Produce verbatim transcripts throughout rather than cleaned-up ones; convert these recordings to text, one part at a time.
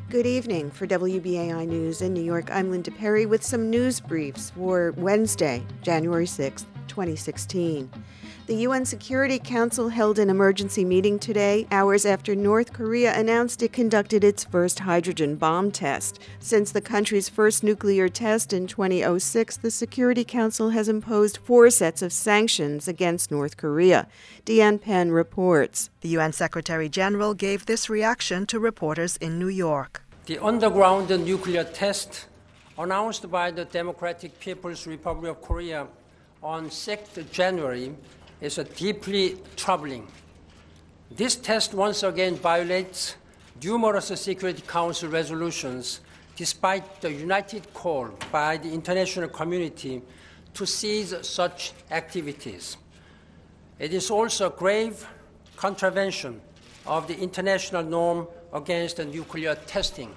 Good evening. For W B A I News in New York, I'm Linda Perry with some news briefs for Wednesday, January sixth, twenty sixteen. The U N Security Council held an emergency meeting today, hours after North Korea announced it conducted its first hydrogen bomb test. Since the country's first nuclear test in two thousand six, the Security Council has imposed four sets of sanctions against North Korea. Deanne Penn reports. The U N Secretary General gave this reaction to reporters in New York. The underground nuclear test announced by the Democratic People's Republic of Korea on sixth of January is deeply troubling. This test once again violates numerous Security Council resolutions, despite the united call by the international community to cease such activities. It is also a grave contravention of the international norm against nuclear testing.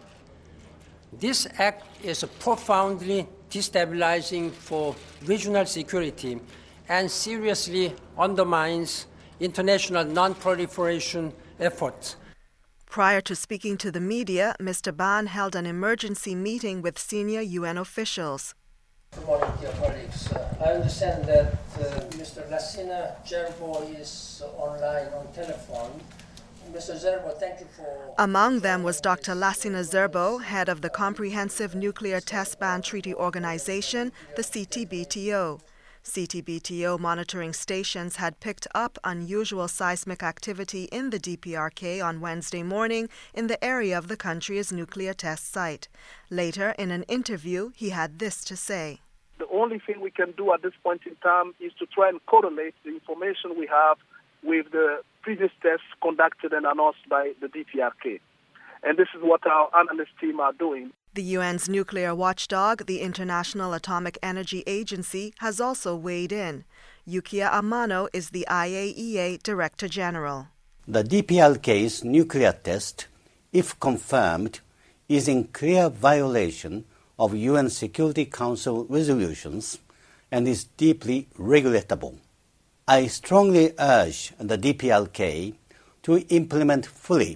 This act is profoundly destabilizing for regional security and seriously undermines international non-proliferation efforts. Prior to speaking to the media, Mister Ban held an emergency meeting with senior U N officials. Good morning, dear colleagues. Uh, I understand that uh, Mister Lassina Zerbo is online on telephone. Mister Zerbo, thank you for... Among them was Doctor Lassina Zerbo, head of the Comprehensive Nuclear Test Ban Treaty Organization, the C T B T O. C T B T O monitoring stations had picked up unusual seismic activity in the D P R K on Wednesday morning in the area of the country's nuclear test site. Later, in an interview, he had this to say. The only thing we can do at this point in time is to try and correlate the information we have with the previous tests conducted and announced by the D P R K. And this is what our analyst team are doing. The U N's nuclear watchdog, the International Atomic Energy Agency, has also weighed in. Yukiya Amano is the I A E A Director General. The D P R K's nuclear test, if confirmed, is in clear violation of U N Security Council resolutions and is deeply regrettable. I strongly urge the D P R K to implement fully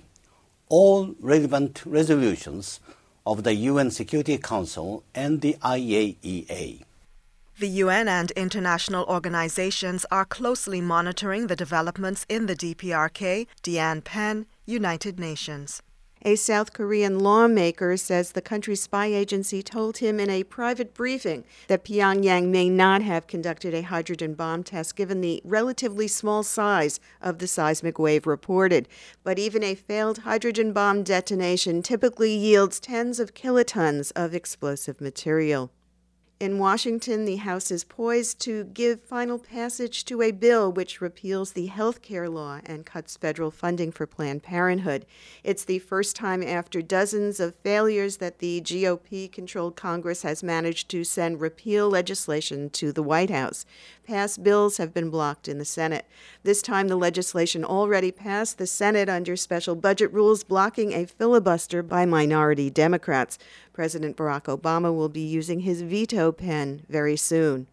all relevant resolutions of the U N Security Council and the I A E A. The U N and international organizations are closely monitoring the developments in the D P R K. Deanne Penn, United Nations. A South Korean lawmaker says the country's spy agency told him in a private briefing that Pyongyang may not have conducted a hydrogen bomb test given the relatively small size of the seismic wave reported. But even a failed hydrogen bomb detonation typically yields tens of kilotons of explosive material. In Washington, the House is poised to give final passage to a bill which repeals the health care law and cuts federal funding for Planned Parenthood. It's the first time after dozens of failures that the G O P-controlled Congress has managed to send repeal legislation to the White House. Past bills have been blocked in the Senate. This time, the legislation already passed the Senate under special budget rules, blocking a filibuster by minority Democrats. President Barack Obama will be using his veto pen very soon.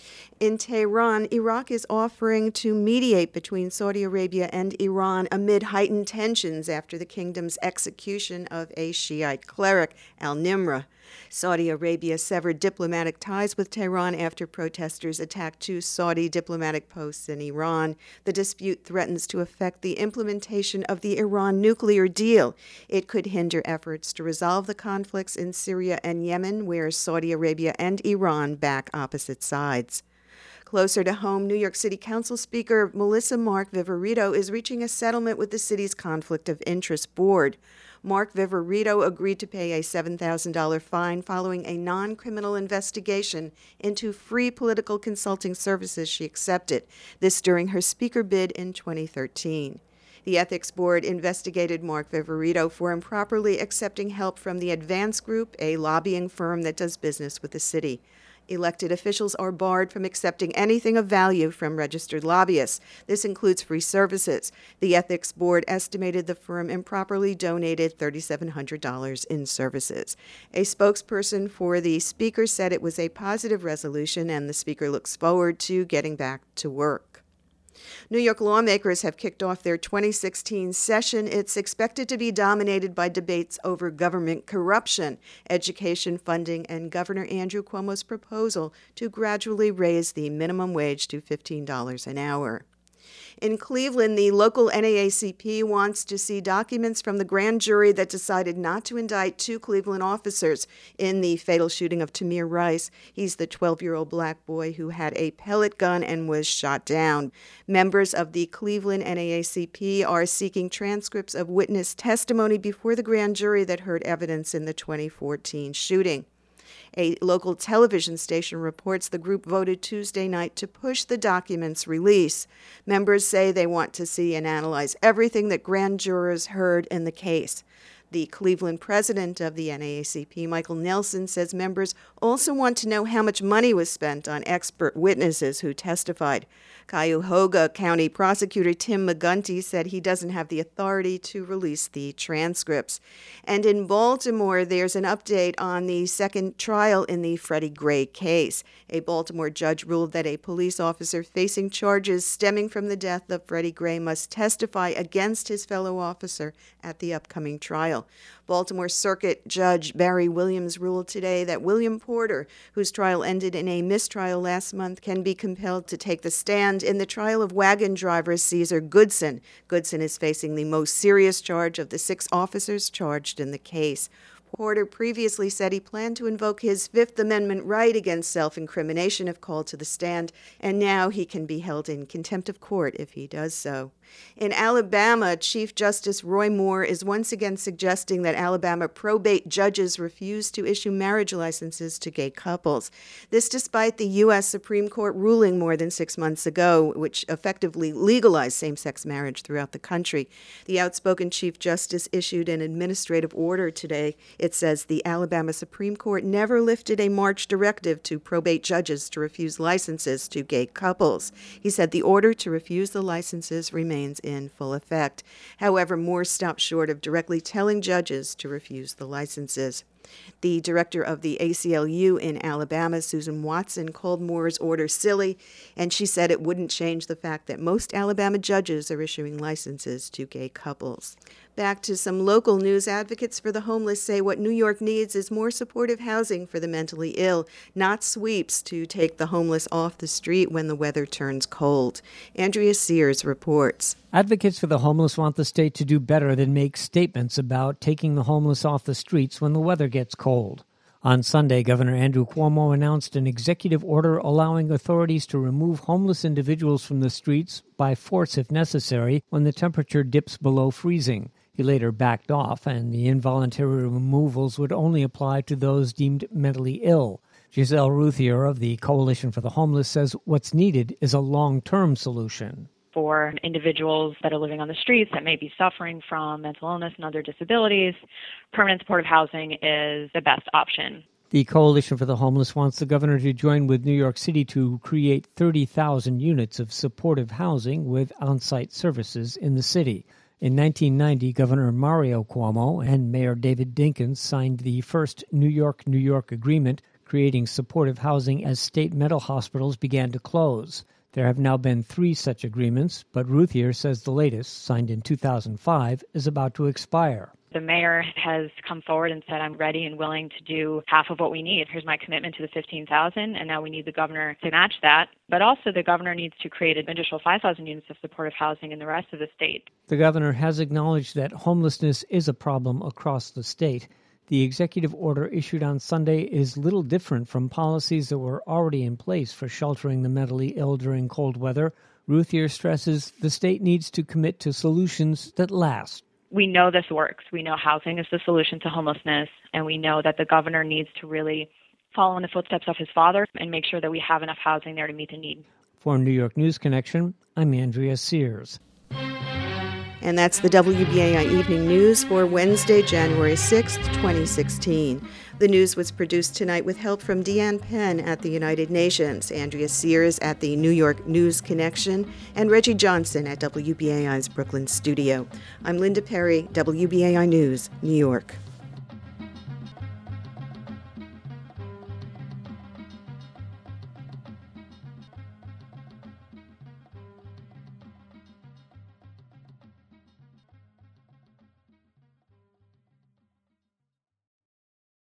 In Tehran, Iraq is offering to mediate between Saudi Arabia and Iran amid heightened tensions after the kingdom's execution of a Shiite cleric, al-Nimr. Saudi Arabia severed diplomatic ties with Tehran after protesters attacked two Saudi diplomatic posts in Iran. The dispute threatens to affect the implementation of the Iran nuclear deal. It could hinder efforts to resolve the conflicts in Syria and Yemen, where Saudi Arabia and Iran back opposite sides. Closer to home, New York City Council Speaker Melissa Mark Viverito is reaching a settlement with the city's Conflict of Interest Board. Mark Viverito agreed to pay a seven thousand dollars fine following a non-criminal investigation into free political consulting services she accepted, this during her speaker bid in twenty thirteen. The Ethics Board investigated Mark Viverito for improperly accepting help from the Advance Group, a lobbying firm that does business with the city. Elected officials are barred from accepting anything of value from registered lobbyists. This includes free services. The Ethics Board estimated the firm improperly donated three thousand seven hundred dollars in services. A spokesperson for the Speaker said it was a positive resolution and the Speaker looks forward to getting back to work. New York lawmakers have kicked off their twenty sixteen session. It's expected to be dominated by debates over government corruption, education funding, and Governor Andrew Cuomo's proposal to gradually raise the minimum wage to fifteen dollars an hour. In Cleveland, the local N double A C P wants to see documents from the grand jury that decided not to indict two Cleveland officers in the fatal shooting of Tamir Rice. He's the twelve-year-old black boy who had a pellet gun and was shot down. Members of the Cleveland N double A C P are seeking transcripts of witness testimony before the grand jury that heard evidence in the twenty fourteen shooting. A local television station reports the group voted Tuesday night to push the documents' release. Members say they want to see and analyze everything that grand jurors heard in the case. The Cleveland president of the N double A C P, Michael Nelson, says members also want to know how much money was spent on expert witnesses who testified. Cuyahoga County Prosecutor Tim McGunty said he doesn't have the authority to release the transcripts. And in Baltimore, there's an update on the second trial in the Freddie Gray case. A Baltimore judge ruled that a police officer facing charges stemming from the death of Freddie Gray must testify against his fellow officer at the upcoming trial. Baltimore Circuit Judge Barry Williams ruled today that William Porter, whose trial ended in a mistrial last month, can be compelled to take the stand in the trial of wagon driver Caesar Goodson. Goodson is facing the most serious charge of the six officers charged in the case. Porter previously said he planned to invoke his Fifth Amendment right against self-incrimination if called to the stand, and now he can be held in contempt of court if he does so. In Alabama, Chief Justice Roy Moore is once again suggesting that Alabama probate judges refuse to issue marriage licenses to gay couples. This despite the U S Supreme Court ruling more than six months ago, which effectively legalized same-sex marriage throughout the country. The outspoken Chief Justice issued an administrative order today. It says the Alabama Supreme Court never lifted a March directive to probate judges to refuse licenses to gay couples. He said the order to refuse the licenses remains in full effect. However, Moore stopped short of directly telling judges to refuse the licenses. The director of the A C L U in Alabama, Susan Watson, called Moore's order silly, and she said it wouldn't change the fact that most Alabama judges are issuing licenses to gay couples. Back to some local news. Advocates for the homeless say what New York needs is more supportive housing for the mentally ill, not sweeps to take the homeless off the street when the weather turns cold. Andrea Sears reports. Advocates for the homeless want the state to do better than make statements about taking the homeless off the streets when the weather gets cold. On Sunday, Governor Andrew Cuomo announced an executive order allowing authorities to remove homeless individuals from the streets by force if necessary when the temperature dips below freezing. He later backed off, and the involuntary removals would only apply to those deemed mentally ill. Giselle Ruthier of the Coalition for the Homeless says what's needed is a long-term solution. For individuals that are living on the streets that may be suffering from mental illness and other disabilities, permanent supportive housing is the best option. The Coalition for the Homeless wants the governor to join with New York City to create thirty thousand units of supportive housing with on-site services in the city. In nineteen ninety, Governor Mario Cuomo and Mayor David Dinkins signed the first New York-New York agreement, creating supportive housing as state mental hospitals began to close. There have now been three such agreements, but Ruthier says the latest, signed in two thousand five, is about to expire. The mayor has come forward and said, I'm ready and willing to do half of what we need. Here's my commitment to the fifteen thousand, and now we need the governor to match that. But also the governor needs to create an additional five thousand units of supportive housing in the rest of the state. The governor has acknowledged that homelessness is a problem across the state. The executive order issued on Sunday is little different from policies that were already in place for sheltering the mentally ill during cold weather. Ruthier stresses the state needs to commit to solutions that last. We know this works. We know housing is the solution to homelessness, and we know that the governor needs to really follow in the footsteps of his father and make sure that we have enough housing there to meet the need. For New York News Connection, I'm Andrea Sears. And that's the W B A I Evening News for Wednesday, January sixth, twenty sixteen. The news was produced tonight with help from Deanne Penn at the United Nations, Andrea Sears at the New York News Connection, and Reggie Johnson at W B A I's Brooklyn studio. I'm Linda Perry, W B A I News, New York.